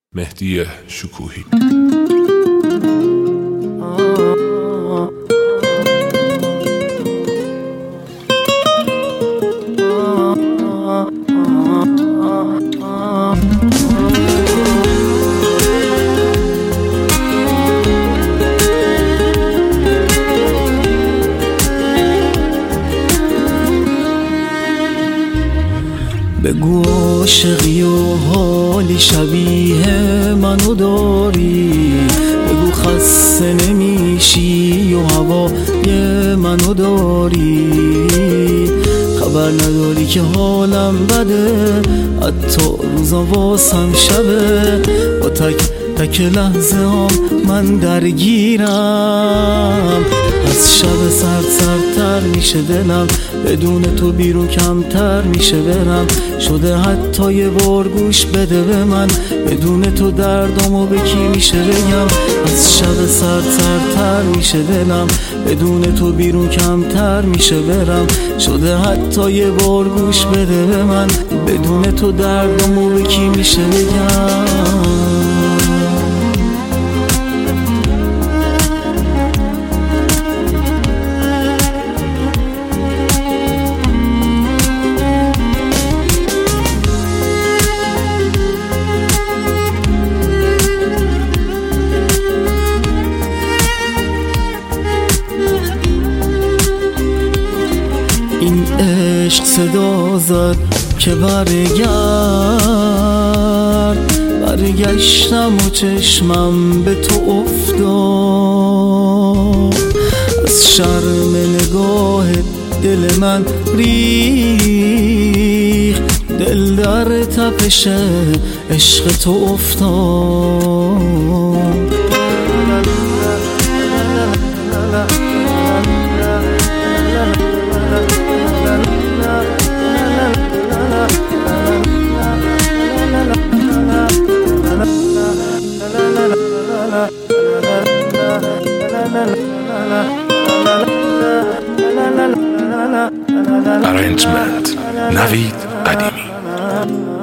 مهدی شکوهی. بگو عاشقی و حالی شبیه منو داری، بگو خسته نمیشی و هوای منو داری، خبر نداری که حالم بده، حتی روزا واسم شبه، با تک تک لحظه هم من درگیرم، از شب سردتر میشه دلم، بدون تو بیرون کمتر میشه برم، شده حتی یه بار گوش بده به من، بدون تو دردامو به کی میشه بگم، از شب سردتر میشه دلم، بدون تو بیرون کمتر میشه برم، شده حتی یه بار گوش بده به من، بدون تو دردامو به کی میشه بگم. این عشق صدا زد که برگشتم و چشمم به تو افتاد، از شرم نگاه دل من ریخ، دل در تپش عشق تو افتاد. Arrangement نوید قدیمی.